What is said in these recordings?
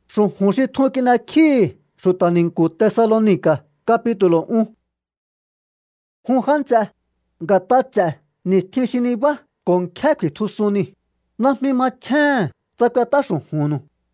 Su hushi thukina ki sutaningu Tesalónica capítulo 1. Hunhanza gatatza ni tishiniba con kaki tusuni. Nahmi machan zakata su hunu.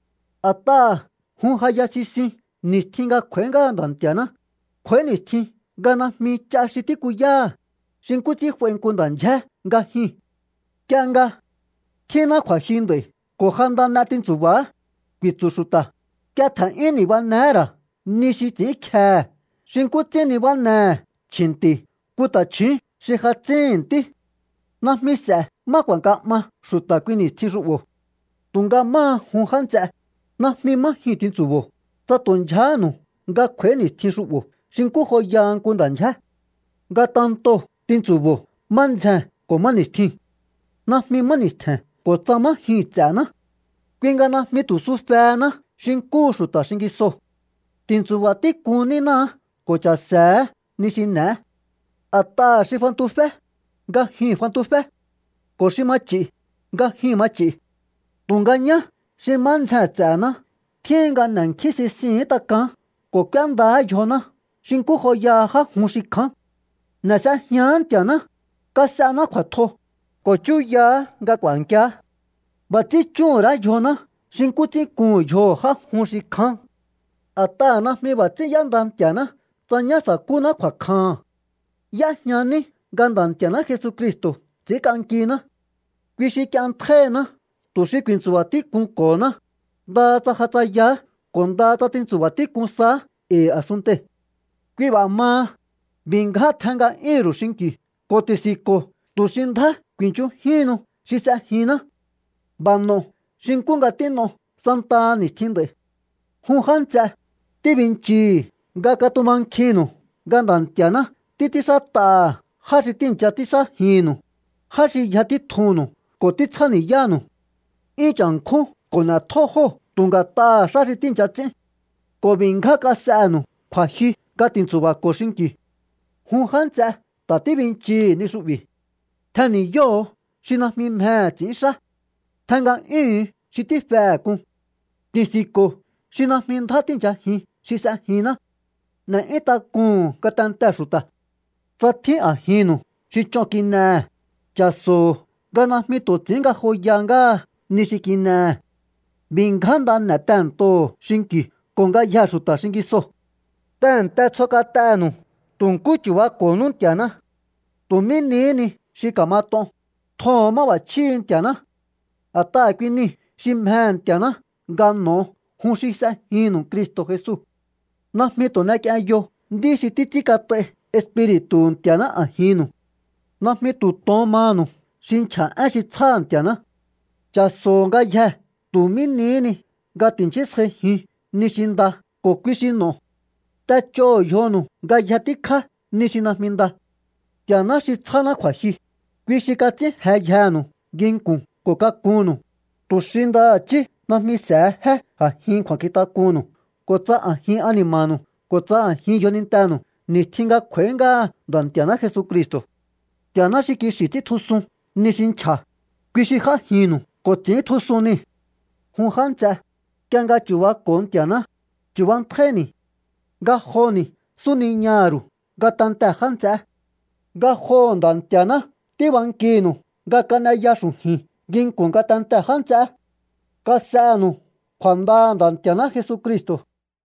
Ata hunhayasisi ni tinga kwenga dantiana. Kweni tin gana mi chashiti kuya. Shinkuti huenkundanja gahi. Kyanga tina kwa hinde kohanda natin zuba. Quitsushuta. Kyata ini banera. Nishiti khe. Shinkuti ni bane. Chinti. Kutachi. Shihatsinti. Nahmise. Makwankama. Shuta kwini tishubo. Tunga ma hunhanze. Nahmi ma hitin zubo. Satonjanu. Nga kweni tishubo. Shinku hoyan kundanja. Nga tanto. Tin zubo. Manze. Ko manistin. Nahmi manistin. Ko tsama hitzana. Kwingana mitusu fena, shinku shuta shingiso. Tinsuwati kunina, kocha se, nishine. Ata shifantu fe, ga hi fantu fe. Koshimachi, ga hi machi. Tunganya, shimanza zana. Tienga nankisi sin takan, kokyanda yona. Shinku hoya ha mushikan. Nasa nyantiana, kasana kwato. Kochuya ga kwankya. Bati chura yona, shinkuti kun yo ha hunshi kan. Ata na mi bati yandan tiana, tanya sakuna kwa kan. Ya nyani, gandan tiana Jesucristo, zikankina. Kwishi kyan trena, tushi kwinsuwati kun kona. Da zahata ya, konda tatinsuwati kun sa, asunte. Kwiba ma, binga tanga iru shinki, kotisiko, tushinda kwinchu hino, shisa hina. Bano, shinkunga tino, santa ni tinde. Hunhanza, tibinchi, gakatumankino, gandantiana, titisata, hashi tincha tisa hino, hashi yati tuno, kotitsani yano. Ichanku, kona toho, tungata, shashi tincha tsin. Kobinga kasano, kwahi, gatinsuba koshinki. Hunhanza, tatibinchi nishubi. Tani yo, shinahmi me tinsha. Tanga shiti fekun. Tisiko, shina mintatin jahi, shisa hina. Na eta kun katanta shuta. Sati ahinu, shichokina. Chaso, gana mito tinga hoyanga, nishikina. Binganda na tanto, shinki, konga yashuta shingiso. Tanta tsokatanu, tunkuchiwa konuntiana. Tuminini, shikamato. Toma wachintiana. Ata kwini shimhantiana gano hunshisa hinu Cristo Jesús. Nahmito nakyayo ndishi titikate espiritu tiana ahinu. Nahmitu tomanu shincha ashitsantiana. Chasonga ya tuminini gatinchise hi nishinda kokwishino. Tacho yonu gayatika nishinahminda. Tiana shitsana kwahi. Kwishikati hayanu ginkun. Kokakunu, tushinda achi, nahmi sehe, ahin kwakitakunu, kotsa ahin animanu, kotsa ahin yonintanu, nistinga kwenga, dantiana Jesucristo. Tiana shikishiti tusun, nishincha, kwishiha hinu, kotsi tusuni. Hunhanza, kianga chuwa kontiana, chuwan treni. Gahoni, suni nyaru, gatanta hanza. Gahon dantiana, tiwankinu, gakanayashuhi. Ginkun katanta hanza. Kasanu. Kwanda dantiana Jesucristo.